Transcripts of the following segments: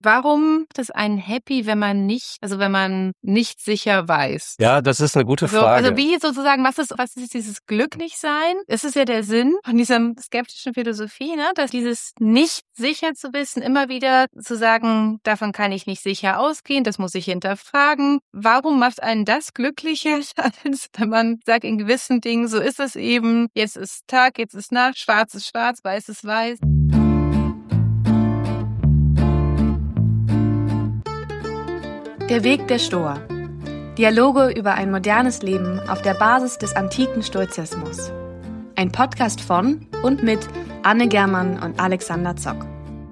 Warum ist es ein Happy, wenn man nicht sicher weiß? Ja, das ist eine gute Also Frage. wie sozusagen, was ist dieses Glücklichsein? Es ist ja der Sinn von dieser skeptischen Philosophie, ne? Dass dieses nicht sicher zu wissen, immer wieder zu sagen, davon kann ich nicht sicher ausgehen, das muss ich hinterfragen. Warum macht einen das glücklicher, als wenn man sagt, in gewissen Dingen, so ist es eben, jetzt ist Tag, jetzt ist Nacht, schwarz ist schwarz, weiß ist weiß. Der Weg der Stoa. Dialoge über ein modernes Leben auf der Basis des antiken Stoizismus. Ein Podcast von und mit Anne Germann und Alexander Zock.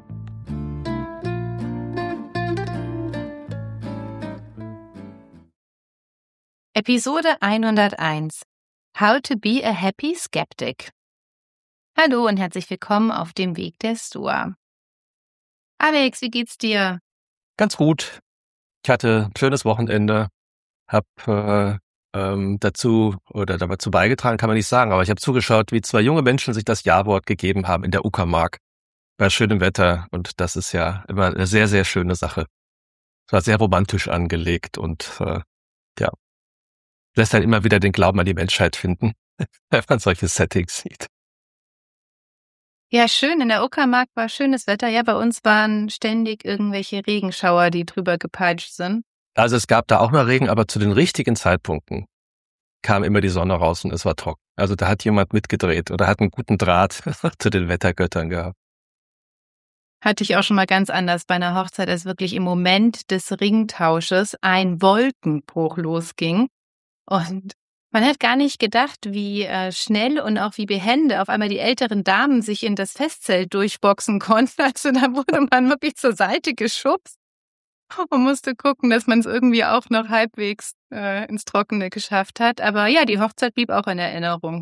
Episode 101. How to be a happy skeptic. Hallo und herzlich willkommen auf dem Weg der Stoa. Alex, wie geht's dir? Ganz gut. Ich hatte ein schönes Wochenende, habe dazu beigetragen, kann man nicht sagen, aber ich habe zugeschaut, wie zwei junge Menschen sich das Ja-Wort gegeben haben in der Uckermark bei schönem Wetter, und das ist ja immer eine sehr, sehr schöne Sache. Es war sehr romantisch angelegt und lässt dann immer wieder den Glauben an die Menschheit finden, wenn man solche Settings sieht. Ja, schön. In der Uckermark war schönes Wetter. Ja, bei uns waren ständig irgendwelche Regenschauer, die drüber gepeitscht sind. Also es gab da auch mal Regen, aber zu den richtigen Zeitpunkten kam immer die Sonne raus und es war trocken. Also da hat jemand mitgedreht oder hat einen guten Draht zu den Wettergöttern gehabt. Hatte ich auch schon mal ganz anders bei einer Hochzeit, als wirklich im Moment des Ringtausches ein Wolkenbruch losging. Und man hat gar nicht gedacht, wie schnell und auch wie behende auf einmal die älteren Damen sich in das Festzelt durchboxen konnten. Also da wurde man wirklich zur Seite geschubst und musste gucken, dass man es irgendwie auch noch halbwegs ins Trockene geschafft hat. Aber ja, die Hochzeit blieb auch in Erinnerung.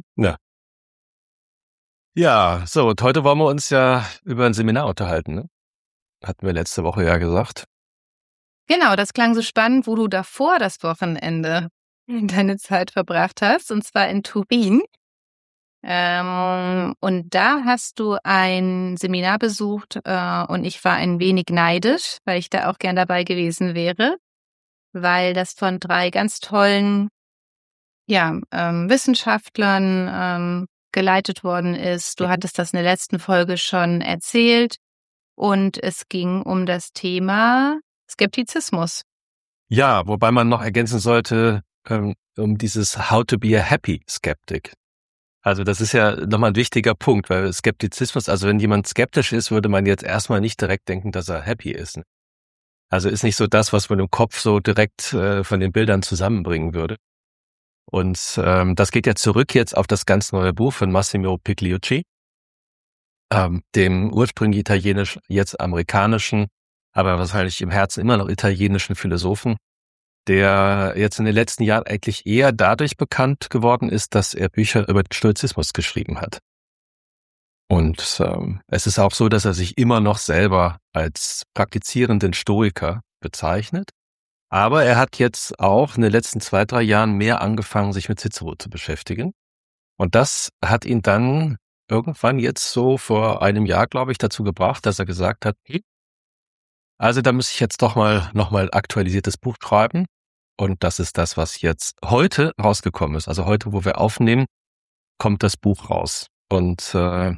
Ja, so, und heute wollen wir uns ja über ein Seminar unterhalten, ne? Hatten wir letzte Woche ja gesagt. Genau, das klang so spannend, wo du davor das Wochenende deine Zeit verbracht hast, und zwar in Turin. Und da hast du ein Seminar besucht und ich war ein wenig neidisch, weil ich da auch gern dabei gewesen wäre, weil das von 3 ganz tollen Wissenschaftlern geleitet worden ist. Du hattest das in der letzten Folge schon erzählt und es ging um das Thema Skeptizismus. Ja, wobei man noch ergänzen sollte, um dieses How to be a happy skeptic. Also das ist ja nochmal ein wichtiger Punkt, weil Skeptizismus, also wenn jemand skeptisch ist, würde man jetzt erstmal nicht direkt denken, dass er happy ist. Also ist nicht so das, was man im Kopf so direkt von den Bildern zusammenbringen würde. Und das geht ja zurück jetzt auf das ganz neue Buch von Massimo Pigliucci, dem ursprünglich italienisch, jetzt amerikanischen, aber wahrscheinlich im Herzen immer noch italienischen Philosophen, der jetzt in den letzten Jahren eigentlich eher dadurch bekannt geworden ist, dass er Bücher über den Stoizismus geschrieben hat. Und es ist auch so, dass er sich immer noch selber als praktizierenden Stoiker bezeichnet. Aber er hat jetzt auch in den letzten 2-3 Jahren mehr angefangen, sich mit Cicero zu beschäftigen. Und das hat ihn dann irgendwann jetzt so vor einem Jahr, glaube ich, dazu gebracht, dass er gesagt hat, also da muss ich jetzt doch mal nochmal aktualisiertes Buch schreiben. Und das ist das, was jetzt heute rausgekommen ist. Also heute, wo wir aufnehmen, kommt das Buch raus. Und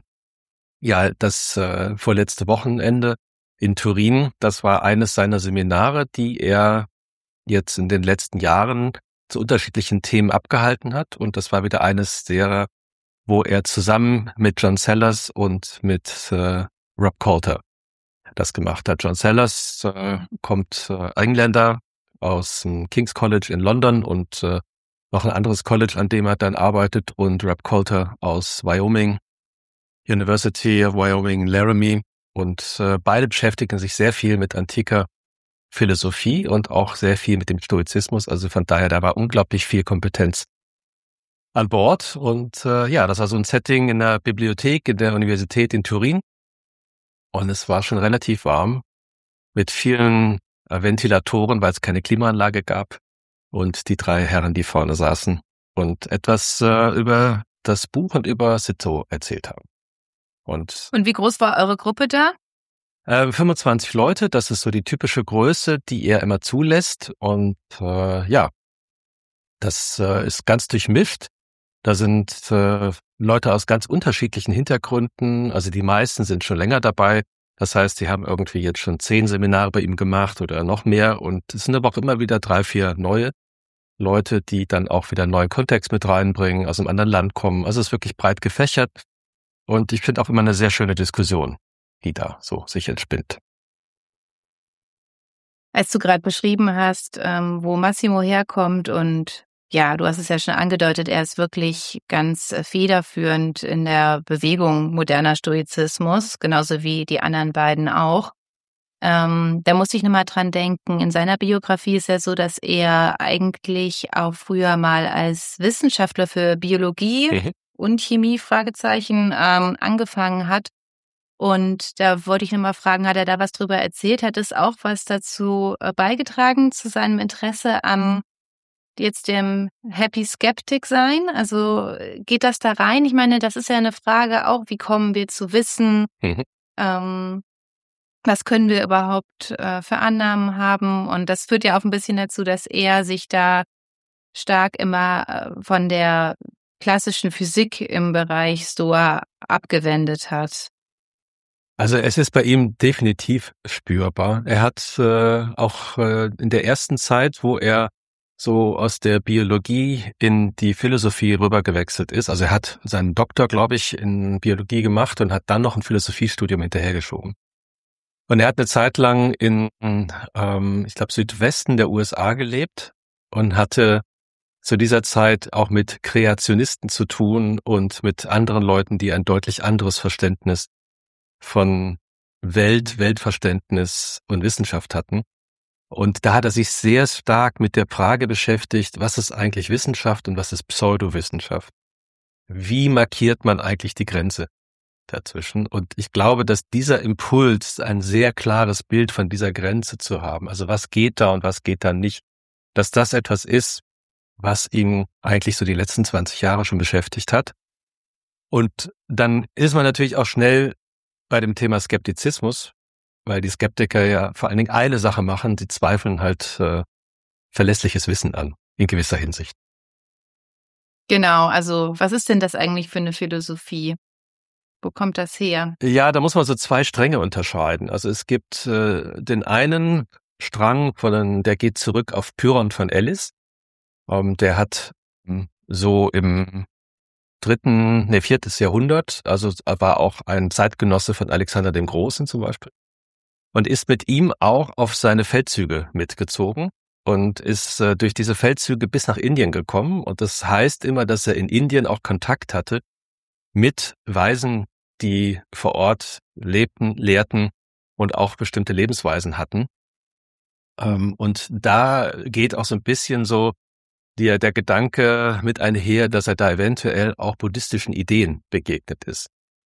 das vorletzte Wochenende in Turin, das war eines seiner Seminare, die er jetzt in den letzten Jahren zu unterschiedlichen Themen abgehalten hat. Und das war wieder eines derer, wo er zusammen mit John Sellers und mit Rob Coulter das gemacht hat. John Sellers kommt Engländer aus dem King's College in London und noch ein anderes College, an dem er dann arbeitet, und Rob Coulter aus Wyoming, University of Wyoming, Laramie, und beide beschäftigen sich sehr viel mit antiker Philosophie und auch sehr viel mit dem Stoizismus, also von daher, da war unglaublich viel Kompetenz an Bord, und das war so ein Setting in der Bibliothek in der Universität in Turin, und es war schon relativ warm mit vielen Ventilatoren, weil es keine Klimaanlage gab, und die 3 Herren, die vorne saßen und etwas über das Buch und über Cicero erzählt haben. Und wie groß war eure Gruppe da? 25 Leute, das ist so die typische Größe, die er immer zulässt. Und das ist ganz durchmischt. Da sind Leute aus ganz unterschiedlichen Hintergründen. Also die meisten sind schon länger dabei. Das heißt, die haben irgendwie jetzt schon 10 Seminare bei ihm gemacht oder noch mehr. Und es sind aber auch immer wieder 3, 4 neue Leute, die dann auch wieder einen neuen Kontext mit reinbringen, aus einem anderen Land kommen. Also es ist wirklich breit gefächert. Und ich finde auch immer eine sehr schöne Diskussion, die da so sich entspinnt. Als du gerade beschrieben hast, wo Massimo herkommt und ja, du hast es ja schon angedeutet, er ist wirklich ganz federführend in der Bewegung moderner Stoizismus, genauso wie die anderen beiden auch. Da muss ich nochmal dran denken, in seiner Biografie ist ja so, dass er eigentlich auch früher mal als Wissenschaftler für Biologie und Chemie, Fragezeichen, angefangen hat. Und da wollte ich nochmal fragen, hat er da was drüber erzählt? Hat es auch was dazu beigetragen, zu seinem Interesse an jetzt dem Happy Skeptic sein? Also geht das da rein? Ich meine, das ist ja eine Frage auch, wie kommen wir zu Wissen? Was können wir überhaupt für Annahmen haben? Und das führt ja auch ein bisschen dazu, dass er sich da stark immer von der klassischen Physik im Bereich Stoa abgewendet hat. Also es ist bei ihm definitiv spürbar. Er hat auch in der ersten Zeit, wo er so aus der Biologie in die Philosophie rübergewechselt ist, also er hat seinen Doktor, glaube ich, in Biologie gemacht und hat dann noch ein Philosophiestudium hinterhergeschoben. Und er hat eine Zeit lang in, ich glaube, Südwesten der USA gelebt und hatte zu dieser Zeit auch mit Kreationisten zu tun und mit anderen Leuten, die ein deutlich anderes Verständnis von Weltverständnis und Wissenschaft hatten. Und da hat er sich sehr stark mit der Frage beschäftigt, was ist eigentlich Wissenschaft und was ist Pseudowissenschaft? Wie markiert man eigentlich die Grenze dazwischen? Und ich glaube, dass dieser Impuls, ein sehr klares Bild von dieser Grenze zu haben, also was geht da und was geht da nicht, dass das etwas ist, was ihn eigentlich so die letzten 20 Jahre schon beschäftigt hat. Und dann ist man natürlich auch schnell bei dem Thema Skeptizismus, weil die Skeptiker ja vor allen Dingen eine Sache machen, sie zweifeln halt verlässliches Wissen an, in gewisser Hinsicht. Genau, also was ist denn das eigentlich für eine Philosophie? Wo kommt das her? Ja, da muss man so 2 Stränge unterscheiden. Also es gibt den einen Strang, der geht zurück auf Pyrrhon von Elis. Der hat so im 4. Jahrhundert, also war auch ein Zeitgenosse von Alexander dem Großen zum Beispiel, und ist mit ihm auch auf seine Feldzüge mitgezogen und ist durch diese Feldzüge bis nach Indien gekommen. Und das heißt immer, dass er in Indien auch Kontakt hatte mit Weisen, die vor Ort lebten, lehrten und auch bestimmte Lebensweisen hatten. Und da geht auch so ein bisschen so der Gedanke mit einher, dass er da eventuell auch buddhistischen Ideen begegnet ist.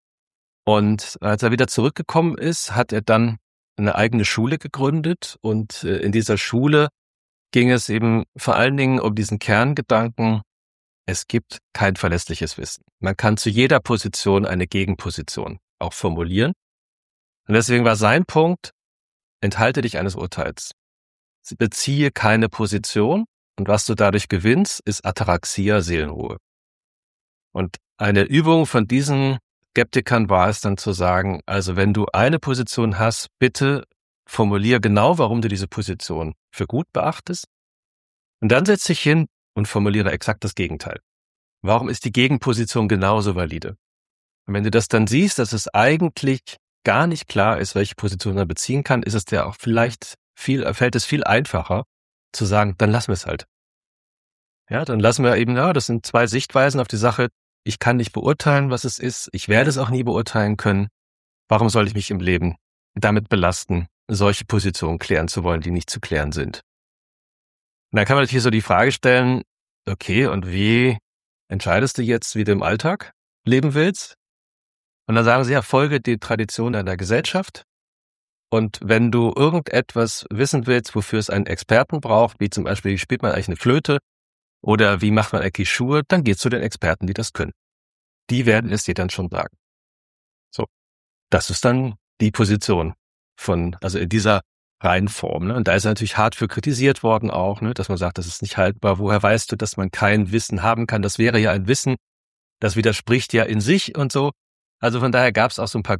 Und als er wieder zurückgekommen ist, hat er dann eine eigene Schule gegründet und in dieser Schule ging es eben vor allen Dingen um diesen Kerngedanken, es gibt kein verlässliches Wissen. Man kann zu jeder Position eine Gegenposition auch formulieren. Und deswegen war sein Punkt, enthalte dich eines Urteils. Beziehe keine Position. Und was du dadurch gewinnst, ist Ataraxia, Seelenruhe. Und eine Übung von diesen Skeptikern war es dann zu sagen, also wenn du eine Position hast, bitte formulier genau, warum du diese Position für gut beachtest. Und dann setz dich hin und formuliere exakt das Gegenteil. Warum ist die Gegenposition genauso valide? Und wenn du das dann siehst, dass es eigentlich gar nicht klar ist, welche Position man beziehen kann, ist es dir auch fällt es viel einfacher, zu sagen, dann lassen wir es halt. Ja, dann lassen wir eben, das sind 2 Sichtweisen auf die Sache. Ich kann nicht beurteilen, was es ist. Ich werde es auch nie beurteilen können. Warum soll ich mich im Leben damit belasten, solche Positionen klären zu wollen, die nicht zu klären sind? Und dann kann man natürlich so die Frage stellen, okay, und wie entscheidest du jetzt, wie du im Alltag leben willst? Und dann sagen sie, ja, folge die Tradition deiner Gesellschaft. Und wenn du irgendetwas wissen willst, wofür es einen Experten braucht, wie zum Beispiel, wie spielt man eigentlich eine Flöte oder wie macht man eigentlich Schuhe, dann geh zu den Experten, die das können. Die werden es dir dann schon sagen. So, das ist dann die Position, also in dieser Reihenform. Ne? Und da ist er natürlich hart für kritisiert worden auch, ne? Dass man sagt, das ist nicht haltbar. Woher weißt du, dass man kein Wissen haben kann? Das wäre ja ein Wissen, das widerspricht ja in sich und so. Also von daher gab es auch so ein paar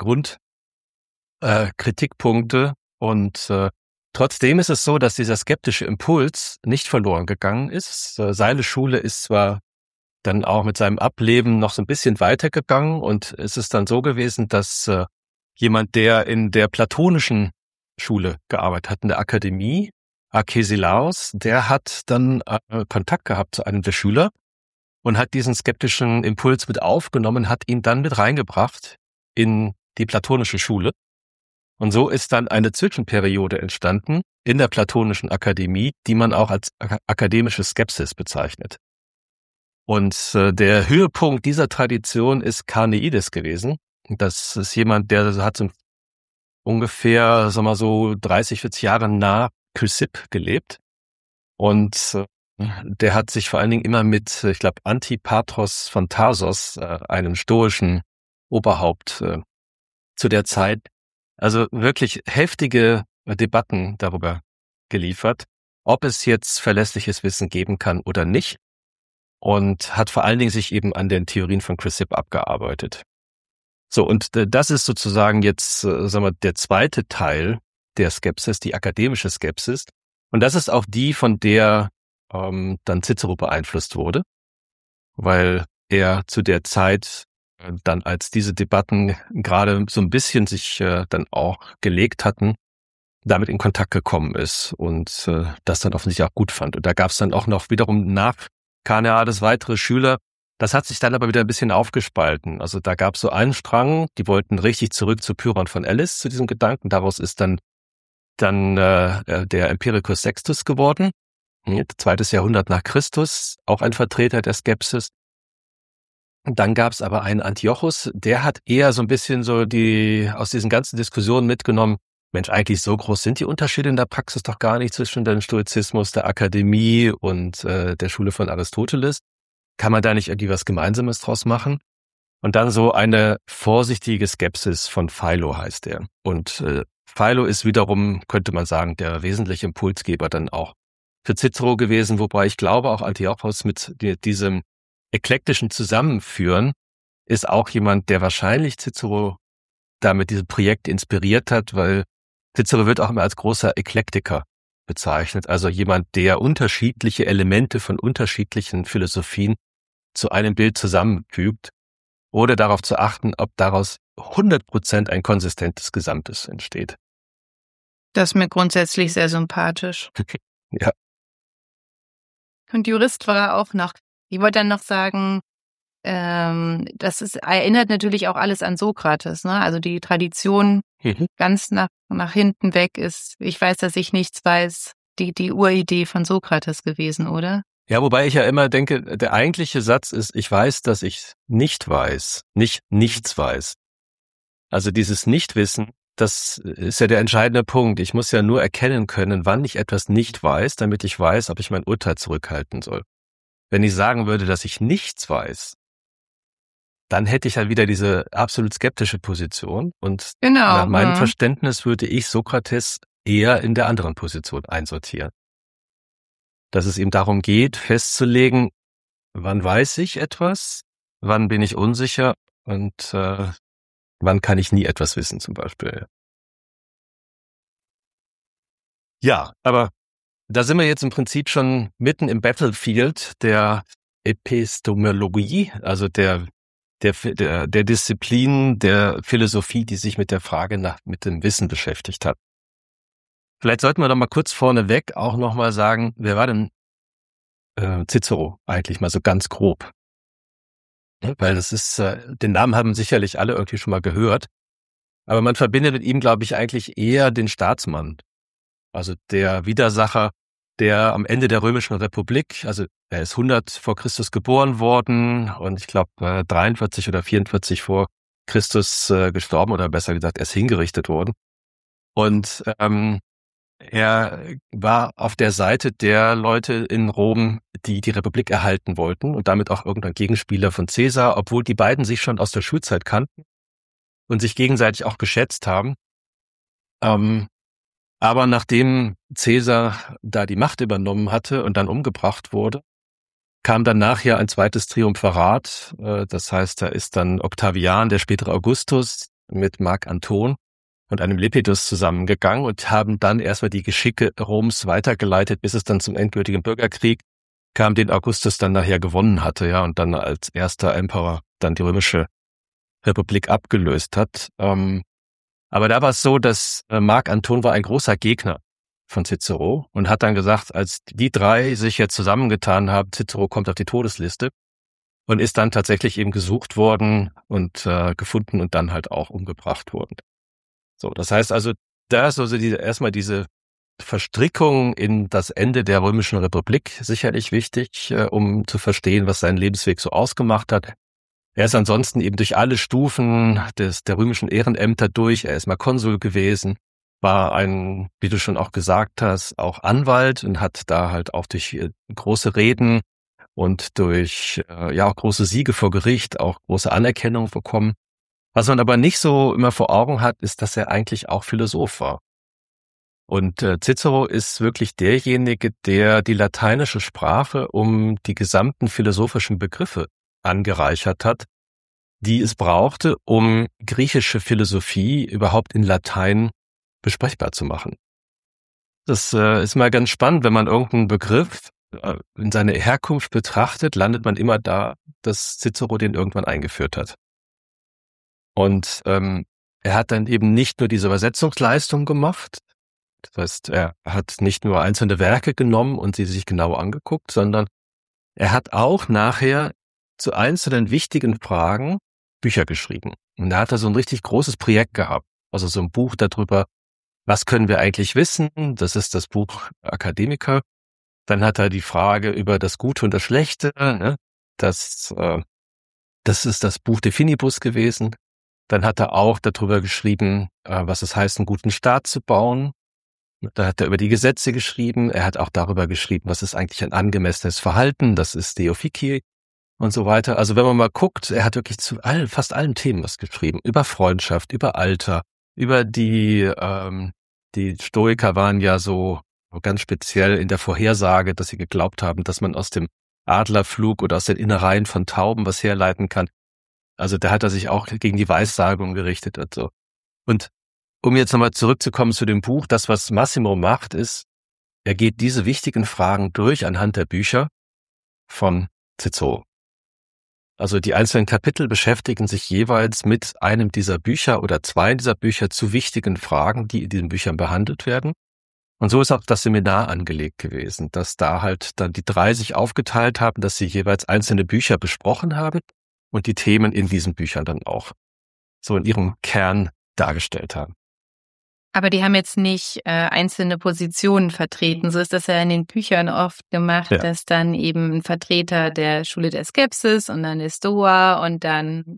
Kritikpunkte und trotzdem ist es so, dass dieser skeptische Impuls nicht verloren gegangen ist. Seine Schule ist zwar dann auch mit seinem Ableben noch so ein bisschen weitergegangen und es ist dann so gewesen, dass jemand, der in der platonischen Schule gearbeitet hat, in der Akademie, Arkesilaos, der hat dann Kontakt gehabt zu einem der Schüler und hat diesen skeptischen Impuls mit aufgenommen, hat ihn dann mit reingebracht in die platonische Schule. Und so ist dann eine Zwischenperiode entstanden in der platonischen Akademie, die man auch als akademische Skepsis bezeichnet. Und der Höhepunkt dieser Tradition ist Karneides gewesen. Das ist jemand, der hat so ungefähr, sagen wir mal so 30, 40 Jahre nach Chrysipp gelebt. Und der hat sich vor allen Dingen immer mit, ich glaube, Antipatros von Tarsos, einem stoischen Oberhaupt zu der Zeit, also wirklich heftige Debatten darüber geliefert, ob es jetzt verlässliches Wissen geben kann oder nicht. Und hat vor allen Dingen sich eben an den Theorien von Chrysipp abgearbeitet. So, und das ist sozusagen jetzt, sagen wir, der zweite Teil der Skepsis, die akademische Skepsis. Und das ist auch die, von der dann Cicero beeinflusst wurde, weil er zu der Zeit dann, als diese Debatten gerade so ein bisschen sich dann auch gelegt hatten, damit in Kontakt gekommen ist und das dann offensichtlich auch gut fand. Und da gab es dann auch noch wiederum nach Karneades weitere Schüler. Das hat sich dann aber wieder ein bisschen aufgespalten. Also da gab es so einen Strang, die wollten richtig zurück zu Pyrrhon von Elis, zu diesem Gedanken. Daraus ist dann der Empiricus Sextus geworden, 2. Jahrhundert nach Christus, auch ein Vertreter der Skepsis. Und dann gab es aber einen Antiochus, der hat eher so ein bisschen so aus diesen ganzen Diskussionen mitgenommen, Mensch, eigentlich so groß sind die Unterschiede in der Praxis doch gar nicht zwischen dem Stoizismus, der Akademie und der Schule von Aristoteles. Kann man da nicht irgendwie was Gemeinsames draus machen? Und dann so eine vorsichtige Skepsis von Philo heißt er. Und Philo ist wiederum, könnte man sagen, der wesentliche Impulsgeber dann auch für Cicero gewesen, wobei ich glaube, auch Antiochos mit diesem eklektischen Zusammenführen ist auch jemand, der wahrscheinlich Cicero da mit diesem Projekt inspiriert hat, weil Cicero wird auch immer als großer Eklektiker bezeichnet, also jemand, der unterschiedliche Elemente von unterschiedlichen Philosophien zu einem Bild zusammenfügt, ohne darauf zu achten, ob daraus 100% ein konsistentes Gesamtes entsteht. Das ist mir grundsätzlich sehr sympathisch. Ja. Und Jurist war er auch noch. Ich wollte dann noch sagen, erinnert natürlich auch alles an Sokrates, ne? Also die Tradition ganz nach hinten weg ist, ich weiß, dass ich nichts weiß, die Uridee von Sokrates gewesen, oder? Ja, wobei ich ja immer denke, der eigentliche Satz ist, ich weiß, dass ich nicht weiß, nicht nichts weiß. Also dieses Nichtwissen, das ist ja der entscheidende Punkt. Ich muss ja nur erkennen können, wann ich etwas nicht weiß, damit ich weiß, ob ich mein Urteil zurückhalten soll. Wenn ich sagen würde, dass ich nichts weiß, dann hätte ich ja wieder diese absolut skeptische Position. Und nach meinem Verständnis würde ich Sokrates eher in der anderen Position einsortieren. Dass es ihm darum geht, festzulegen, wann weiß ich etwas, wann bin ich unsicher und wann kann ich nie etwas wissen zum Beispiel. Ja, aber da sind wir jetzt im Prinzip schon mitten im Battlefield der Epistemologie, also der Disziplin der Philosophie, die sich mit der Frage mit dem Wissen beschäftigt hat. Vielleicht sollten wir doch mal kurz vorneweg auch nochmal sagen, wer war denn Cicero eigentlich mal so ganz grob? Weil das ist, den Namen haben sicherlich alle irgendwie schon mal gehört, aber man verbindet mit ihm, glaube ich, eigentlich eher den Staatsmann. Also der Widersacher, der am Ende der Römischen Republik, also er ist 100 vor Christus geboren worden und ich glaube 43 oder 44 vor Christus gestorben oder besser gesagt, er ist hingerichtet worden. Und er war auf der Seite der Leute in Rom, die die Republik erhalten wollten und damit auch irgendein Gegenspieler von Caesar, obwohl die beiden sich schon aus der Schulzeit kannten und sich gegenseitig auch geschätzt haben. Aber nachdem Caesar da die Macht übernommen hatte und dann umgebracht wurde, kam dann nachher ein zweites Triumphirat. Das heißt, da ist dann Octavian, der spätere Augustus, mit Marc Anton und einem Lepidus zusammengegangen und haben dann erstmal die Geschicke Roms weitergeleitet, bis es dann zum endgültigen Bürgerkrieg kam, den Augustus dann nachher gewonnen hatte, ja, und dann als erster Emperor dann die römische Republik abgelöst hat. Aber da war es so, dass Marc Anton war ein großer Gegner von Cicero und hat dann gesagt, als die drei sich jetzt zusammengetan haben, Cicero kommt auf die Todesliste und ist dann tatsächlich eben gesucht worden und gefunden und dann halt auch umgebracht worden. So, das heißt also, da ist also erstmal diese Verstrickung in das Ende der Römischen Republik sicherlich wichtig, um zu verstehen, was seinen Lebensweg so ausgemacht hat. Er ist ansonsten eben durch alle Stufen der römischen Ehrenämter durch. Er ist mal Konsul gewesen, war ein, wie du schon auch gesagt hast, auch Anwalt und hat da halt auch durch große Reden und durch auch große Siege vor Gericht auch große Anerkennung bekommen. Was man aber nicht so immer vor Augen hat, ist, dass er eigentlich auch Philosoph war. Und Cicero ist wirklich derjenige, der die lateinische Sprache um die gesamten philosophischen Begriffe angereichert hat, die es brauchte, um griechische Philosophie überhaupt in Latein besprechbar zu machen. Das ist mal ganz spannend, wenn man irgendeinen Begriff in seine Herkunft betrachtet, landet man immer da, dass Cicero den irgendwann eingeführt hat. Und er hat dann eben nicht nur diese Übersetzungsleistung gemacht, das heißt, er hat nicht nur einzelne Werke genommen und sie sich genau angeguckt, sondern er hat auch nachher zu einzelnen wichtigen Fragen Bücher geschrieben. Und da hat er so ein richtig großes Projekt gehabt, also so ein Buch darüber, was können wir eigentlich wissen? Das ist das Buch Academica. Dann hat er die Frage über das Gute und das Schlechte, ne? Das ist das Buch De Finibus gewesen. Dann hat er auch darüber geschrieben, was es heißt, einen guten Staat zu bauen. Da hat er über die Gesetze geschrieben. Er hat auch darüber geschrieben, was ist eigentlich ein angemessenes Verhalten. Das ist Deo Fici und so weiter. Also wenn man mal guckt, er hat wirklich zu fast allen Themen was geschrieben. Über Freundschaft, über Alter, über die Stoiker waren ja so ganz speziell in der Vorhersage, dass sie geglaubt haben, dass man aus dem Adlerflug oder aus den Innereien von Tauben was herleiten kann. Also da hat er sich auch gegen die Weissagung gerichtet und so. Und um jetzt nochmal zurückzukommen zu dem Buch, das, was Massimo macht, ist, er geht diese wichtigen Fragen durch anhand der Bücher von Cicero. Also die einzelnen Kapitel beschäftigen sich jeweils mit einem dieser Bücher oder zwei dieser Bücher zu wichtigen Fragen, die in diesen Büchern behandelt werden. Und so ist auch das Seminar angelegt gewesen, dass da halt dann die drei sich aufgeteilt haben, dass sie jeweils einzelne Bücher besprochen haben und die Themen in diesen Büchern dann auch so in ihrem Kern dargestellt haben. Aber die haben jetzt nicht einzelne Positionen vertreten. So ist das ja in den Büchern oft gemacht, dass dann eben ein Vertreter der Schule der Skepsis und dann der Stoa und dann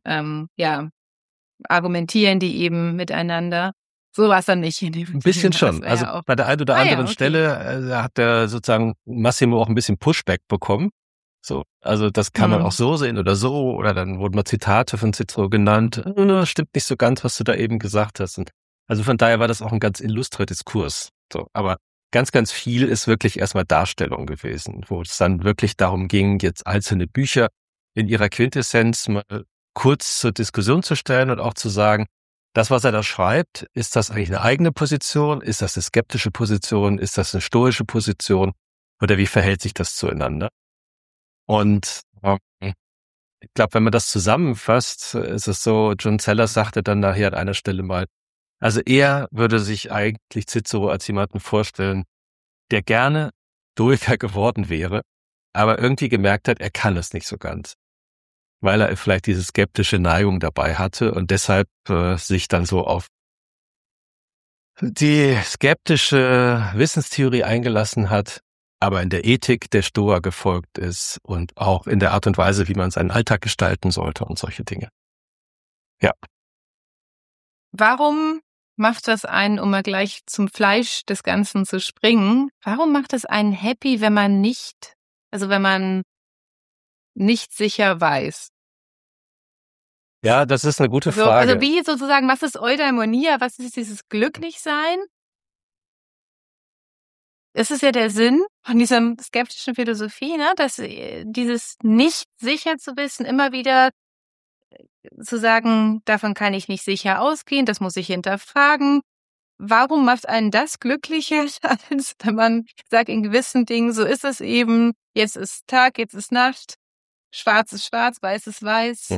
argumentieren die eben miteinander. So war es dann nicht in dem Ein bisschen Film. schon. Also bei der einen oder anderen Stelle hat der sozusagen Massimo auch ein bisschen Pushback bekommen. So, also das kann man auch so sehen oder dann wurden mal Zitate von Cicero genannt. Stimmt nicht so ganz, was du da eben gesagt hast. Und also von daher war das auch ein ganz illustrer Diskurs. So, aber ganz, ganz viel ist wirklich erstmal Darstellung gewesen, wo es dann wirklich darum ging, jetzt einzelne Bücher in ihrer Quintessenz mal kurz zur Diskussion zu stellen und auch zu sagen, das, was er da schreibt, ist das eigentlich eine eigene Position? Ist das eine skeptische Position? Ist das eine stoische Position? Oder wie verhält sich das zueinander? Und ich glaube, wenn man das zusammenfasst, ist es so, John Sellers sagte dann nachher an einer Stelle mal, also er würde sich eigentlich Cicero als jemanden vorstellen, der gerne Stoiker geworden wäre, aber irgendwie gemerkt hat, er kann es nicht so ganz, weil er vielleicht diese skeptische Neigung dabei hatte und deshalb sich dann so auf die skeptische Wissenstheorie eingelassen hat, aber in der Ethik der Stoa gefolgt ist und auch in der Art und Weise, wie man seinen Alltag gestalten sollte und solche Dinge. Ja. Warum macht das einen, um mal gleich zum Fleisch des Ganzen zu springen, warum macht es einen happy, wenn man nicht sicher weiß? Ja, das ist eine gute Also Frage. wie sozusagen, was ist Eudaimonia? Was ist dieses Glücklichsein? Es ist ja der Sinn von dieser skeptischen Philosophie, ne, dass dieses nicht sicher zu wissen, immer wieder zu sagen, davon kann ich nicht sicher ausgehen, das muss ich hinterfragen. Warum macht einen das glücklicher, als wenn man sagt, in gewissen Dingen, so ist es eben, jetzt ist Tag, jetzt ist Nacht, schwarz ist schwarz, weiß ist weiß.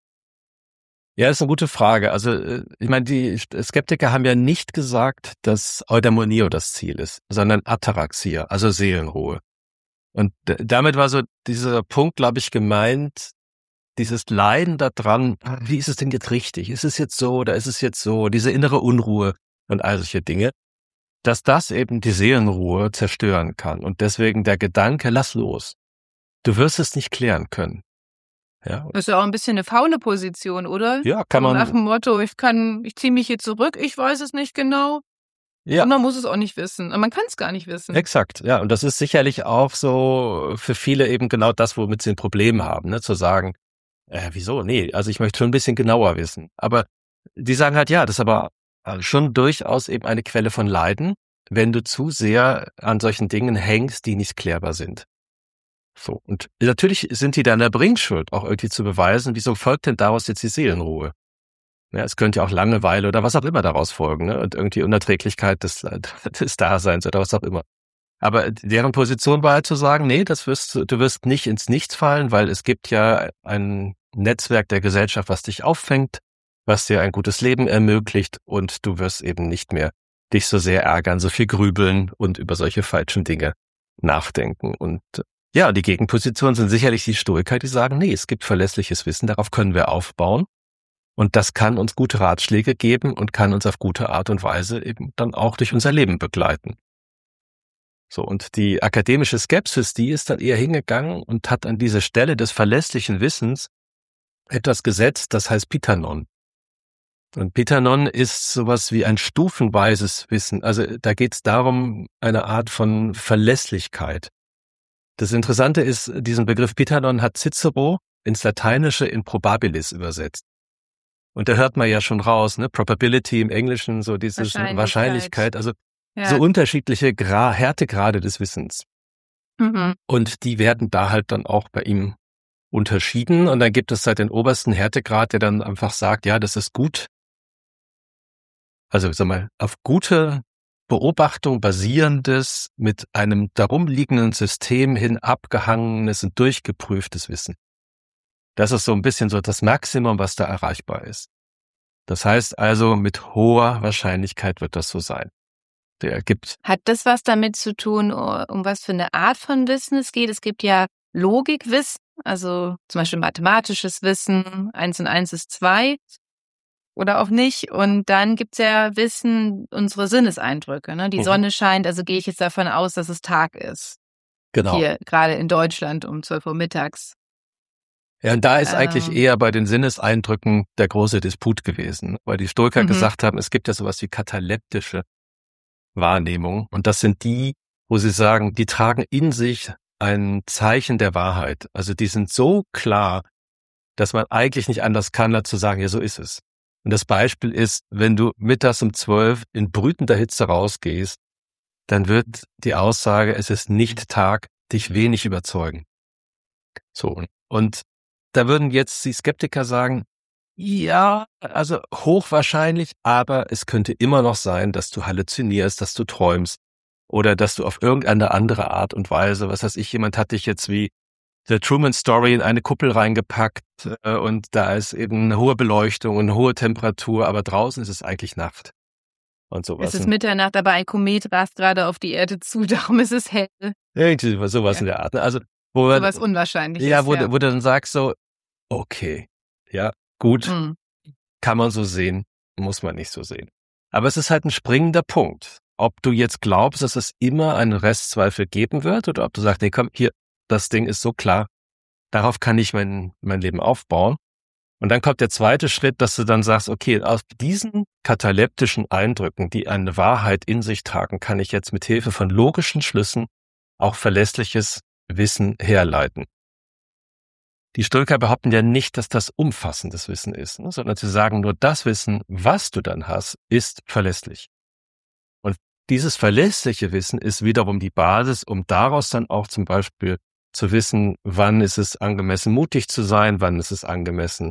Ja, das ist eine gute Frage. Also ich meine, die Skeptiker haben ja nicht gesagt, dass Eudaimonia das Ziel ist, sondern Ataraxia, also Seelenruhe. Und damit war so dieser Punkt, glaube ich, gemeint, dieses Leiden daran, wie ist es denn jetzt richtig? Ist es jetzt so oder ist es jetzt so? Diese innere Unruhe und all solche Dinge, dass das eben die Seelenruhe zerstören kann. Und deswegen der Gedanke, lass los. Du wirst es nicht klären können. Ja. Das ist ja auch ein bisschen eine faule Position, oder? Ja, kann man. Nach dem Motto, ich ziehe mich hier zurück, ich weiß es nicht genau. Ja. Und man muss es auch nicht wissen. Aber man kann es gar nicht wissen. Exakt, ja. Und das ist sicherlich auch so für viele eben genau das, womit sie ein Problem haben, ne? Zu sagen, wieso? Nee, also ich möchte schon ein bisschen genauer wissen. Aber die sagen halt, ja, das ist aber schon durchaus eben eine Quelle von Leiden, wenn du zu sehr an solchen Dingen hängst, die nicht klärbar sind. So. Und natürlich sind die da in der Bringschuld, auch irgendwie zu beweisen, wieso folgt denn daraus jetzt die Seelenruhe? Ja, es könnte ja auch Langeweile oder was auch immer daraus folgen, ne? Und irgendwie Unerträglichkeit des Daseins oder was auch immer. Aber deren Position war halt zu sagen, nee, du wirst nicht ins Nichts fallen, weil es gibt ja ein Netzwerk der Gesellschaft, was dich auffängt, was dir ein gutes Leben ermöglicht und du wirst eben nicht mehr dich so sehr ärgern, so viel grübeln und über solche falschen Dinge nachdenken. Und ja, die Gegenposition sind sicherlich die Stoiker, die sagen, nee, es gibt verlässliches Wissen, darauf können wir aufbauen. Und das kann uns gute Ratschläge geben und kann uns auf gute Art und Weise eben dann auch durch unser Leben begleiten. So, und die akademische Skepsis, die ist dann eher hingegangen und hat an diese Stelle des verlässlichen Wissens etwas gesetzt, das heißt Pitanon. Und Pitanon ist sowas wie ein stufenweises Wissen. Also da geht es darum, eine Art von Verlässlichkeit. Das Interessante ist, diesen Begriff Pitanon hat Cicero ins Lateinische in probabilis übersetzt. Und da hört man ja schon raus, ne? Probability im Englischen, so dieses Wahrscheinlichkeit, also so unterschiedliche Härtegrade des Wissens. Mhm. Und die werden da halt dann auch bei ihm unterschieden. Und dann gibt es halt den obersten Härtegrad, der dann einfach sagt, ja, das ist gut. Also sag mal, auf gute Beobachtung basierendes, mit einem darum liegenden System hin abgehangenes und durchgeprüftes Wissen. Das ist so ein bisschen so das Maximum, was da erreichbar ist. Das heißt also, mit hoher Wahrscheinlichkeit wird das so sein. Hat das was damit zu tun, um was für eine Art von Wissen es geht? Es gibt ja Logikwissen, also zum Beispiel mathematisches Wissen, 1 und 1 ist 2 oder auch nicht. Und dann gibt's ja Wissen, unsere Sinneseindrücke. Ne? Die Sonne scheint, also gehe ich jetzt davon aus, dass es Tag ist. Genau. Hier, gerade in Deutschland um 12 Uhr mittags. Ja, und da ist eigentlich eher bei den Sinneseindrücken der große Disput gewesen, weil die Stoiker gesagt haben, es gibt ja sowas wie kataleptische Wahrnehmung. Und das sind die, wo sie sagen, die tragen in sich ein Zeichen der Wahrheit. Also die sind so klar, dass man eigentlich nicht anders kann, als zu sagen, ja, so ist es. Und das Beispiel ist, wenn du mittags um 12 in brütender Hitze rausgehst, dann wird die Aussage, es ist nicht Tag, dich wenig überzeugen. So. Und da würden jetzt die Skeptiker sagen, ja, also hochwahrscheinlich, aber es könnte immer noch sein, dass du halluzinierst, dass du träumst oder dass du auf irgendeine andere Art und Weise, was weiß ich, jemand hat dich jetzt wie The Truman Story in eine Kuppel reingepackt und da ist eben eine hohe Beleuchtung und eine hohe Temperatur, aber draußen ist es eigentlich Nacht und sowas. Es ist Mitternacht, aber ein Komet rast gerade auf die Erde zu, darum ist es hell. Irgendwie sowas in der Art. Also sowas Unwahrscheinliches. Ja, wo du dann sagst so, okay, ja, gut, kann man so sehen, muss man nicht so sehen. Aber es ist halt ein springender Punkt. Ob du jetzt glaubst, dass es immer einen Restzweifel geben wird oder ob du sagst, nee, komm, hier, das Ding ist so klar, darauf kann ich mein Leben aufbauen. Und dann kommt der zweite Schritt, dass du dann sagst, okay, aus diesen kataleptischen Eindrücken, die eine Wahrheit in sich tragen, kann ich jetzt mit Hilfe von logischen Schlüssen auch verlässliches Wissen herleiten. Die Stoiker behaupten ja nicht, dass das umfassendes Wissen ist, ne, sondern sie sagen nur, das Wissen, was du dann hast, ist verlässlich. Und dieses verlässliche Wissen ist wiederum die Basis, um daraus dann auch zum Beispiel zu wissen, wann ist es angemessen, mutig zu sein, wann ist es angemessen,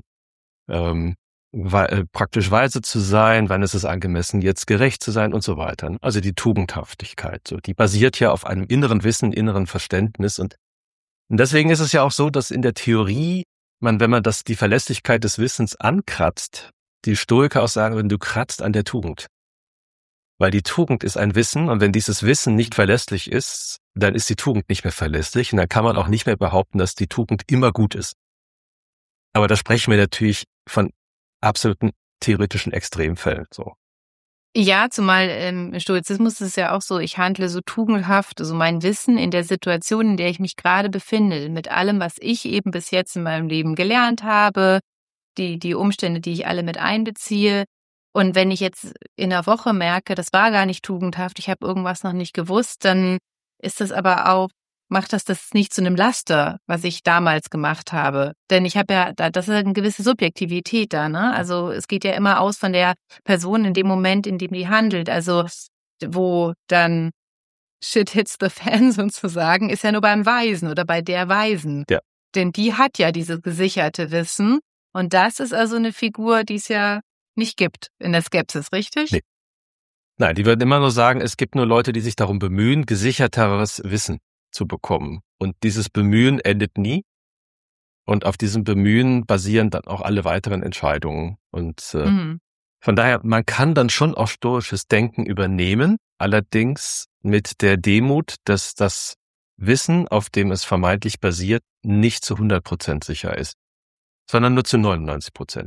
praktisch weise zu sein, wann ist es angemessen, jetzt gerecht zu sein und so weiter. Also die Tugendhaftigkeit, so, die basiert ja auf einem inneren Wissen, inneren Verständnis und deswegen ist es ja auch so, dass in der Theorie wenn man die Verlässlichkeit des Wissens ankratzt, die Stoiker auch sagen, wenn du kratzt an der Tugend. Weil die Tugend ist ein Wissen und wenn dieses Wissen nicht verlässlich ist, dann ist die Tugend nicht mehr verlässlich und dann kann man auch nicht mehr behaupten, dass die Tugend immer gut ist. Aber da sprechen wir natürlich von absoluten theoretischen Extremfällen, so. Ja, zumal im Stoizismus ist es ja auch so, ich handle so tugendhaft, also mein Wissen in der Situation, in der ich mich gerade befinde, mit allem, was ich eben bis jetzt in meinem Leben gelernt habe, die Umstände, die ich alle mit einbeziehe. Und wenn ich jetzt in der Woche merke, das war gar nicht tugendhaft, ich habe irgendwas noch nicht gewusst, dann ist das aber auch, macht das nicht zu einem Laster, was ich damals gemacht habe. Denn ich habe ja, das ist eine gewisse Subjektivität da, ne? Also es geht ja immer aus von der Person in dem Moment, in dem die handelt. Also wo dann Shit hits the fan sozusagen, ist ja nur beim Weisen oder bei der Weisen. Ja. Denn die hat ja dieses gesicherte Wissen. Und das ist also eine Figur, die es ja nicht gibt in der Skepsis, richtig? Nee. Nein, die würden immer nur sagen, es gibt nur Leute, die sich darum bemühen, gesicherteres Wissen zu bekommen. Und dieses Bemühen endet nie. Und auf diesem Bemühen basieren dann auch alle weiteren Entscheidungen. Und von daher, man kann dann schon auch stoisches Denken übernehmen, allerdings mit der Demut, dass das Wissen, auf dem es vermeintlich basiert, nicht zu 100% sicher ist, sondern nur zu 99%.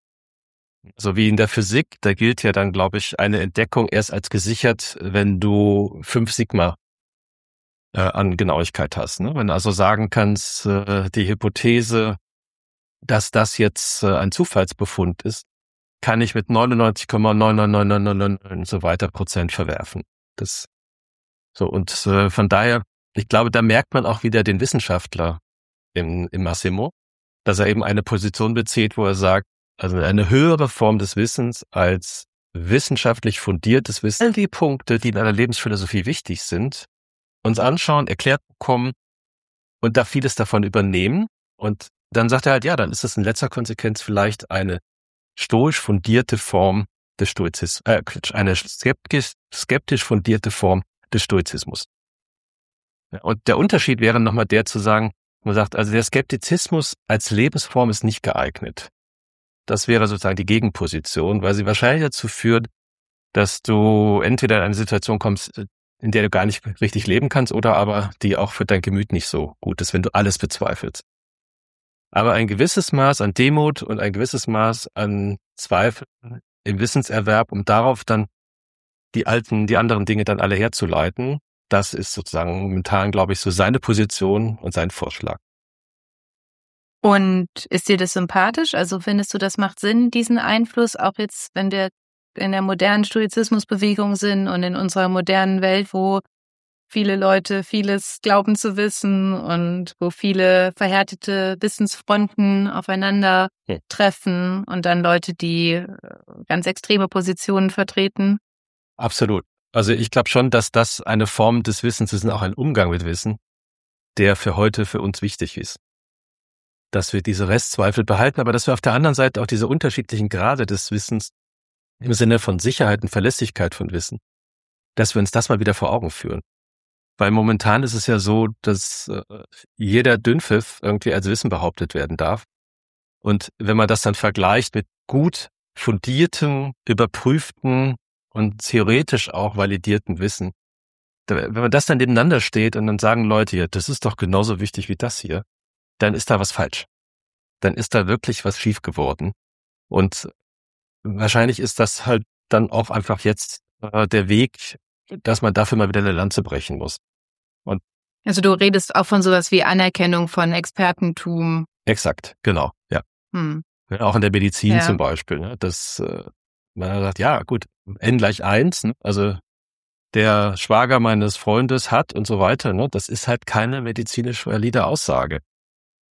So wie in der Physik, da gilt ja dann, glaube ich, eine Entdeckung erst als gesichert, wenn du 5 Sigma an Genauigkeit hast. Ne? Wenn du also sagen kannst, die Hypothese, dass das jetzt ein Zufallsbefund ist, kann ich mit 99,99999 und so weiter Prozent verwerfen. Das so und von daher, ich glaube, da merkt man auch wieder den Wissenschaftler im Massimo, dass er eben eine Position bezieht, wo er sagt, also eine höhere Form des Wissens als wissenschaftlich fundiertes Wissen, all die Punkte, die in einer Lebensphilosophie wichtig sind, uns anschauen, erklärt bekommen und da vieles davon übernehmen. Und dann sagt er halt, ja, dann ist das in letzter Konsequenz vielleicht eine stoisch fundierte Form des Stoizismus, eine skeptisch fundierte Form des Stoizismus. Ja, und der Unterschied wäre nochmal der zu sagen, man sagt, also der Skeptizismus als Lebensform ist nicht geeignet. Das wäre sozusagen die Gegenposition, weil sie wahrscheinlich dazu führt, dass du entweder in eine Situation kommst, in der du gar nicht richtig leben kannst, oder aber die auch für dein Gemüt nicht so gut ist, wenn du alles bezweifelst. Aber ein gewisses Maß an Demut und ein gewisses Maß an Zweifel im Wissenserwerb, um darauf dann die anderen Dinge dann alle herzuleiten, das ist sozusagen momentan, glaube ich, so seine Position und sein Vorschlag. Und ist dir das sympathisch? Also findest du, das macht Sinn, diesen Einfluss, auch jetzt, wenn wir in der modernen Stoizismusbewegung sind und in unserer modernen Welt, wo viele Leute vieles glauben zu wissen und wo viele verhärtete Wissensfronten aufeinander treffen und dann Leute, die ganz extreme Positionen vertreten? Absolut. Also ich glaube schon, dass das eine Form des Wissens ist und auch ein Umgang mit Wissen, der für heute für uns wichtig ist. Dass wir diese Restzweifel behalten, aber dass wir auf der anderen Seite auch diese unterschiedlichen Grade des Wissens im Sinne von Sicherheit und Verlässlichkeit von Wissen, dass wir uns das mal wieder vor Augen führen. Weil momentan ist es ja so, dass jeder Dünnpfiff irgendwie als Wissen behauptet werden darf. Und wenn man das dann vergleicht mit gut fundiertem, überprüften und theoretisch auch validierten Wissen, wenn man das dann nebeneinander steht und dann sagen Leute, ja, das ist doch genauso wichtig wie das hier, dann ist da was falsch. Dann ist da wirklich was schief geworden. Und wahrscheinlich ist das halt dann auch einfach jetzt der Weg, dass man dafür mal wieder eine Lanze brechen muss. Und also du redest auch von sowas wie Anerkennung von Expertentum. Exakt, genau, ja. Ja, auch in der Medizin zum Beispiel, ne, dass man sagt, ja gut, N=1, ne, also der Schwager meines Freundes hat und so weiter, ne, das ist halt keine medizinisch valide Aussage.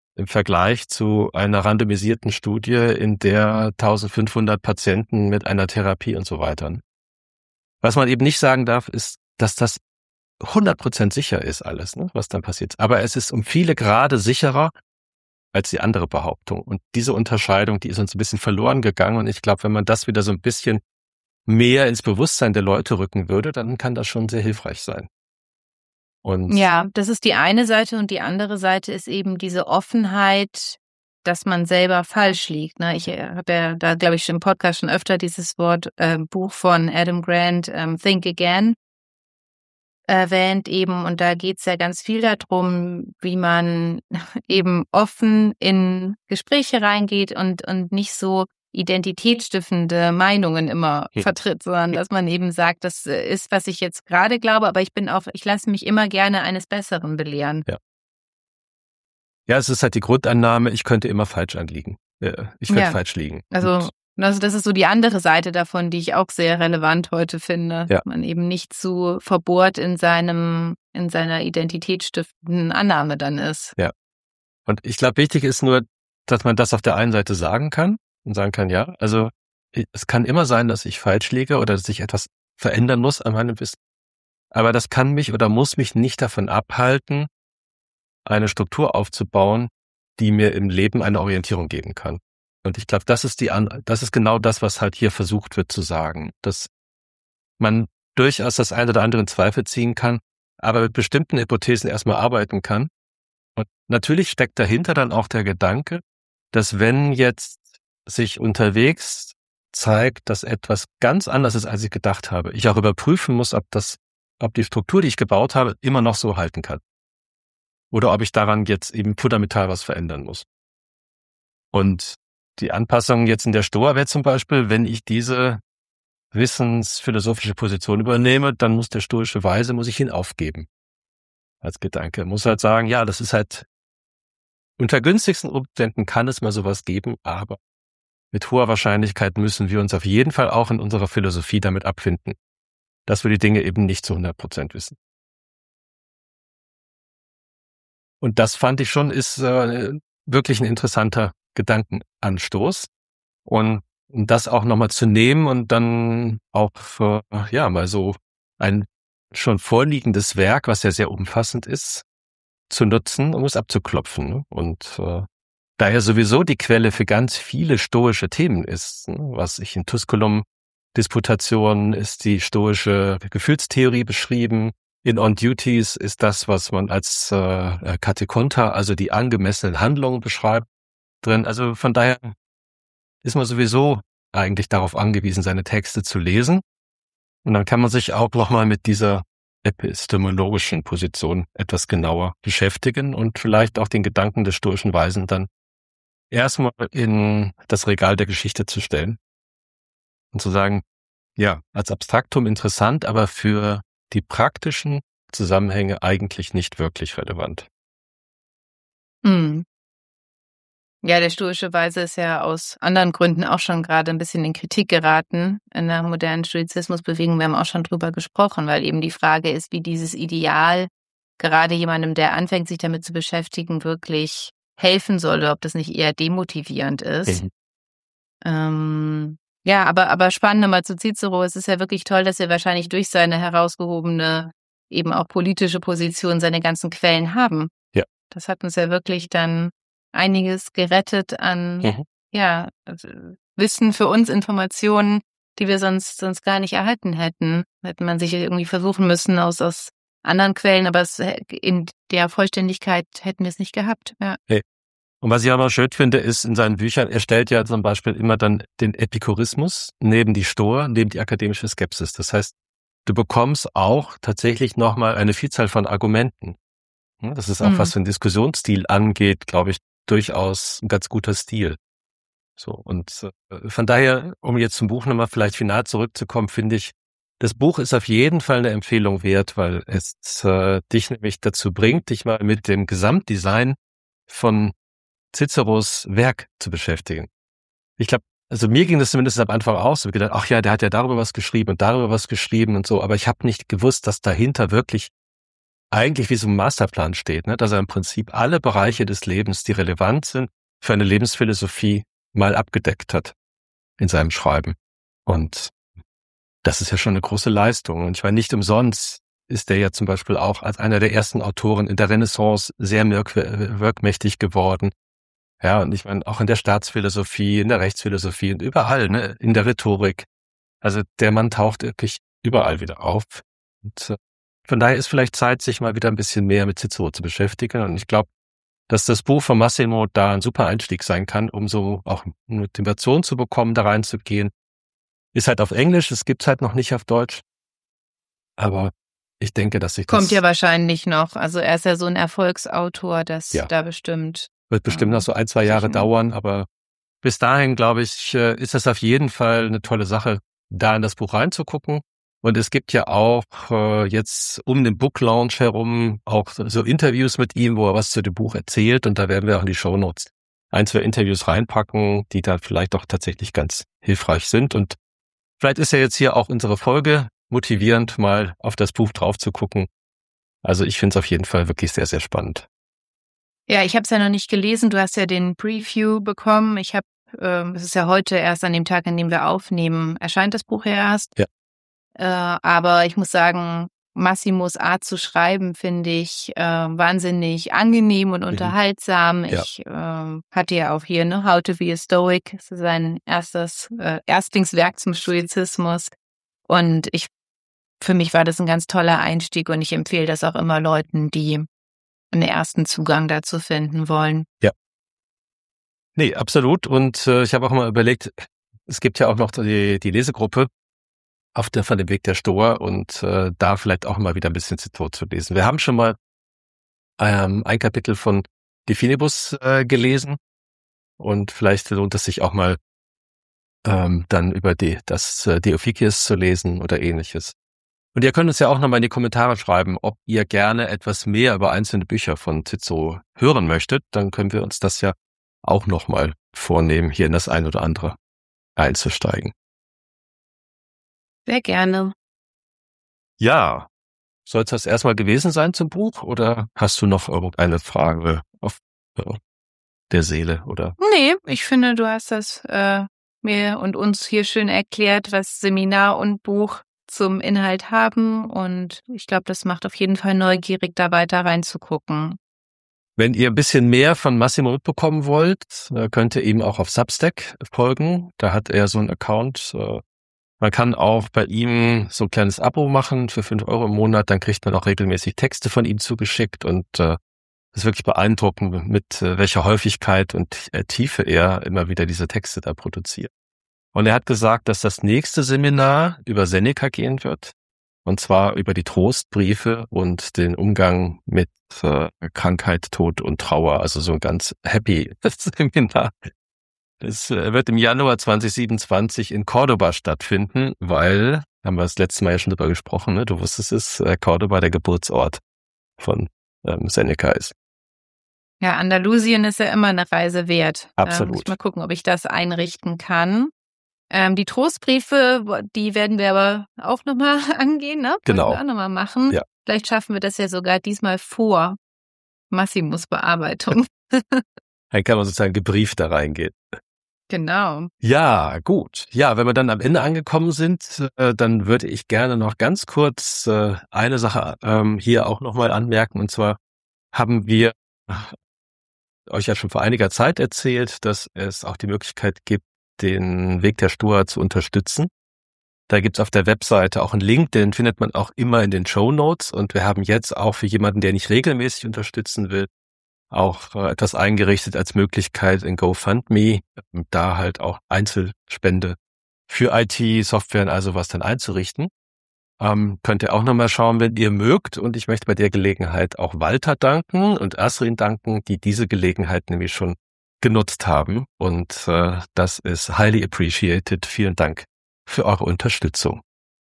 im Vergleich zu einer randomisierten Studie, in der 1500 Patienten mit einer Therapie und so weiter. Was man eben nicht sagen darf, ist, dass das 100% sicher ist alles, ne, was dann passiert. Aber es ist um viele Grade sicherer als die andere Behauptung. Und diese Unterscheidung, die ist uns ein bisschen verloren gegangen. Und ich glaube, wenn man das wieder so ein bisschen mehr ins Bewusstsein der Leute rücken würde, dann kann das schon sehr hilfreich sein. Und ja, das ist die eine Seite und die andere Seite ist eben diese Offenheit, dass man selber falsch liegt. Ne? Ich habe ja da, glaube ich, im Podcast schon öfter dieses Buch von Adam Grant, Think Again, erwähnt eben. Und da geht es ja ganz viel darum, wie man eben offen in Gespräche reingeht und nicht so identitätsstiftende Meinungen immer vertritt, sondern dass man eben sagt, das ist, was ich jetzt gerade glaube, aber ich lasse mich immer gerne eines Besseren belehren. Ja, es ist halt die Grundannahme, ich könnte immer falsch anliegen. Ich werde falsch liegen. Also das ist so die andere Seite davon, die ich auch sehr relevant heute finde. Ja. Man eben nicht zu verbohrt in seiner identitätsstiftenden Annahme dann ist. Ja. Und ich glaube, wichtig ist nur, dass man das auf der einen Seite sagen kann und sagen kann, ja, also es kann immer sein, dass ich falsch liege oder dass ich etwas verändern muss an meinem Wissen. Aber das kann mich oder muss mich nicht davon abhalten, eine Struktur aufzubauen, die mir im Leben eine Orientierung geben kann. Und ich glaube, das ist genau das, was halt hier versucht wird zu sagen, dass man durchaus das eine oder andere in Zweifel ziehen kann, aber mit bestimmten Hypothesen erstmal arbeiten kann. Und natürlich steckt dahinter dann auch der Gedanke, dass wenn jetzt sich unterwegs zeigt, dass etwas ganz anders ist, als ich gedacht habe, ich auch überprüfen muss, ob die Struktur, die ich gebaut habe, immer noch so halten kann. Oder ob ich daran jetzt eben fundamental was verändern muss. Und die Anpassung jetzt in der Stoa wäre zum Beispiel, wenn ich diese wissensphilosophische Position übernehme, dann muss der stoische Weise, muss ich ihn aufgeben. Als Gedanke. Muss halt sagen, ja, das ist halt, unter günstigsten Umständen kann es mal sowas geben, aber mit hoher Wahrscheinlichkeit müssen wir uns auf jeden Fall auch in unserer Philosophie damit abfinden, dass wir die Dinge eben nicht zu 100% wissen. Und das fand ich schon, ist wirklich ein interessanter Gedankenanstoß. Und das auch nochmal zu nehmen und dann auch mal so ein schon vorliegendes Werk, was ja sehr umfassend ist, zu nutzen, um es abzuklopfen. Ne? Und da ja sowieso die Quelle für ganz viele stoische Themen ist, ne? Was ich in Tusculum-Disputationen ist die stoische Gefühlstheorie beschrieben. In On Duties ist das, was man als Katekonta, also die angemessenen Handlungen beschreibt, drin. Also von daher ist man sowieso eigentlich darauf angewiesen, seine Texte zu lesen. Und dann kann man sich auch nochmal mit dieser epistemologischen Position etwas genauer beschäftigen und vielleicht auch den Gedanken des stoischen Weisen dann erstmal in das Regal der Geschichte zu stellen und zu sagen, ja, als Abstraktum interessant, aber für die praktischen Zusammenhänge eigentlich nicht wirklich relevant. Ja, der stoische Weise ist ja aus anderen Gründen auch schon gerade ein bisschen in Kritik geraten in der modernen Stoizismusbewegung. Wir haben auch schon drüber gesprochen, weil eben die Frage ist, wie dieses Ideal gerade jemandem, der anfängt, sich damit zu beschäftigen, wirklich helfen soll oder ob das nicht eher demotivierend ist. Ja, aber spannend nochmal zu Cicero. Es ist ja wirklich toll, dass er wahrscheinlich durch seine herausgehobene, eben auch politische Position seine ganzen Quellen haben. Ja. Das hat uns ja wirklich dann einiges gerettet an Wissen für uns, Informationen, die wir sonst gar nicht erhalten hätten. Hätte man sich irgendwie versuchen müssen aus anderen Quellen, aber in der Vollständigkeit hätten wir es nicht gehabt. Ja. Hey. Und was ich aber schön finde, ist in seinen Büchern, er stellt ja zum Beispiel immer dann den Epikurismus neben die Stoa, neben die akademische Skepsis. Das heißt, du bekommst auch tatsächlich nochmal eine Vielzahl von Argumenten. Das ist auch, was den Diskussionsstil angeht, glaube ich, durchaus ein ganz guter Stil. So, und von daher, um jetzt zum Buch nochmal vielleicht final zurückzukommen, finde ich, das Buch ist auf jeden Fall eine Empfehlung wert, weil es dich nämlich dazu bringt, dich mal mit dem Gesamtdesign von Ciceros Werk zu beschäftigen. Ich glaube, also mir ging das zumindest am Anfang auch so, ich gedacht, ach ja, der hat ja darüber was geschrieben und so, aber ich habe nicht gewusst, dass dahinter wirklich eigentlich wie so ein Masterplan steht, ne? Dass er im Prinzip alle Bereiche des Lebens, die relevant sind für eine Lebensphilosophie, mal abgedeckt hat in seinem Schreiben. Und das ist ja schon eine große Leistung. Und ich meine, nicht umsonst ist er ja zum Beispiel auch als einer der ersten Autoren in der Renaissance sehr wirkmächtig geworden. Ja, und ich meine, auch in der Staatsphilosophie, in der Rechtsphilosophie und überall, ne, in der Rhetorik. Also der Mann taucht wirklich überall wieder auf. Und von daher ist vielleicht Zeit, sich mal wieder ein bisschen mehr mit Cicero zu beschäftigen. Und ich glaube, dass das Buch von Massimo da ein super Einstieg sein kann, um so auch Motivation zu bekommen, da reinzugehen. Ist halt auf Englisch, es gibt's halt noch nicht auf Deutsch. Aber ich denke, dass sich das... Kommt ja wahrscheinlich noch. Also er ist ja so ein Erfolgsautor, dass Ja. da bestimmt... Wird bestimmt noch so 1-2 Jahre sicher. dauern, aber bis dahin, glaube ich, ist es auf jeden Fall eine tolle Sache, da in das Buch reinzugucken. Und es gibt ja auch jetzt um den Book Launch herum auch so Interviews mit ihm, wo er was zu dem Buch erzählt. Und da werden wir auch in die Shownotes 1-2 Interviews reinpacken, die da vielleicht auch tatsächlich ganz hilfreich sind. Und vielleicht ist ja jetzt hier auch unsere Folge motivierend, mal auf das Buch drauf zu gucken. Also ich finde es auf jeden Fall wirklich sehr, sehr spannend. Ja, ich habe es ja noch nicht gelesen. Du hast ja den Preview bekommen. Es ist ja heute erst an dem Tag, an dem wir aufnehmen, erscheint das Buch ja erst. Ja. Aber ich muss sagen, Massimos Art zu schreiben finde ich wahnsinnig angenehm und unterhaltsam. Ja. Ich hatte ja auch hier, ne, How to be a Stoic. Das ist sein Erstlingswerk zum Stoizismus. Und für mich war das ein ganz toller Einstieg und ich empfehle das auch immer Leuten, die einen ersten Zugang dazu finden wollen. Ja. Nee, absolut. Und ich habe auch mal überlegt, es gibt ja auch noch die Lesegruppe von dem Weg der Stoa und da vielleicht auch mal wieder ein bisschen Cicero zu lesen. Wir haben schon mal ein Kapitel von De Finibus gelesen und vielleicht lohnt es sich auch mal dann über das De Officiis zu lesen oder ähnliches. Und ihr könnt uns ja auch nochmal in die Kommentare schreiben, ob ihr gerne etwas mehr über einzelne Bücher von Cicero hören möchtet. Dann können wir uns das ja auch nochmal vornehmen, hier in das ein oder andere einzusteigen. Sehr gerne. Ja, soll es das erstmal gewesen sein zum Buch oder hast du noch irgendeine Frage auf der Seele? Oder? Nee, ich finde, du hast das mir und uns hier schön erklärt, was Seminar und Buch zum Inhalt haben und ich glaube, das macht auf jeden Fall neugierig, da weiter reinzugucken. Wenn ihr ein bisschen mehr von Massimo mitbekommen wollt, könnt ihr ihm auch auf Substack folgen. Da hat er so einen Account. Man kann auch bei ihm so ein kleines Abo machen für 5 € im Monat. Dann kriegt man auch regelmäßig Texte von ihm zugeschickt und das ist wirklich beeindruckend, mit welcher Häufigkeit und Tiefe er immer wieder diese Texte da produziert. Und er hat gesagt, dass das nächste Seminar über Seneca gehen wird. Und zwar über die Trostbriefe und den Umgang mit Krankheit, Tod und Trauer. Also so ein ganz happy Seminar. Es wird im Januar 2027 in Cordoba stattfinden, weil, haben wir das letzte Mal ja schon drüber gesprochen, ne? Du wusstest es, Cordoba der Geburtsort von Seneca ist. Ja, Andalusien ist ja immer eine Reise wert. Absolut. Muss ich mal gucken, ob ich das einrichten kann. Die Trostbriefe, die werden wir aber auch nochmal angehen, ne? Genau. Wollen wir auch nochmal machen. Ja. Vielleicht schaffen wir das ja sogar diesmal vor Massimos Bearbeitung. Dann kann man sozusagen gebrieft da reingehen. Genau. Ja, gut. Ja, wenn wir dann am Ende angekommen sind, dann würde ich gerne noch ganz kurz eine Sache hier auch nochmal anmerken. Und zwar haben wir euch ja schon vor einiger Zeit erzählt, dass es auch die Möglichkeit gibt, den Weg der Stoa zu unterstützen. Da gibt's auf der Webseite auch einen Link, den findet man auch immer in den Shownotes. Und wir haben jetzt auch für jemanden, der nicht regelmäßig unterstützen will, auch etwas eingerichtet als Möglichkeit in GoFundMe, da halt auch Einzelspende für IT, Software und also was dann einzurichten. Könnt ihr auch nochmal schauen, wenn ihr mögt. Und ich möchte bei der Gelegenheit auch Walter danken und Asrin danken, die diese Gelegenheit nämlich schon genutzt haben. Und das ist highly appreciated. Vielen Dank für eure Unterstützung.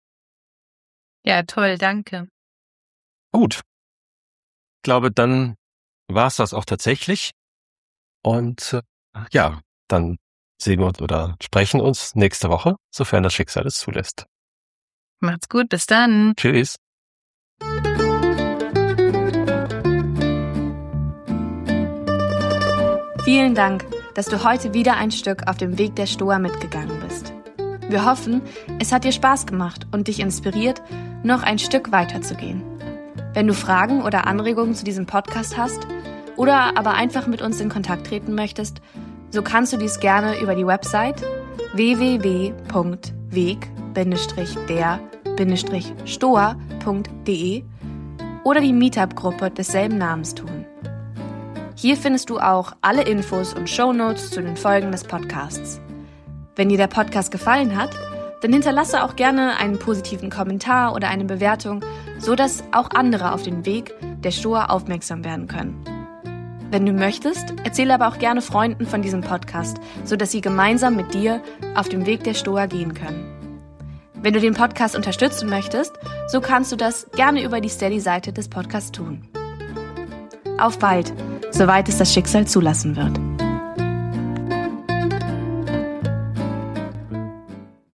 Ja, toll, danke. Gut. Ich glaube, dann war es das auch tatsächlich. Und ja, dann sehen wir uns oder sprechen uns nächste Woche, sofern das Schicksal es zulässt. Macht's gut, bis dann. Tschüss. Vielen Dank, dass du heute wieder ein Stück auf dem Weg der Stoa mitgegangen bist. Wir hoffen, es hat dir Spaß gemacht und dich inspiriert, noch ein Stück weiterzugehen. Wenn du Fragen oder Anregungen zu diesem Podcast hast oder aber einfach mit uns in Kontakt treten möchtest, so kannst du dies gerne über die Website www.weg-der-stoa.de oder die Meetup-Gruppe desselben Namens tun. Hier findest du auch alle Infos und Shownotes zu den Folgen des Podcasts. Wenn dir der Podcast gefallen hat, dann hinterlasse auch gerne einen positiven Kommentar oder eine Bewertung, sodass auch andere auf den Weg der Stoa aufmerksam werden können. Wenn du möchtest, erzähle aber auch gerne Freunden von diesem Podcast, sodass sie gemeinsam mit dir auf dem Weg der Stoa gehen können. Wenn du den Podcast unterstützen möchtest, so kannst du das gerne über die Steady-Seite des Podcasts tun. Auf bald, soweit es das Schicksal zulassen wird.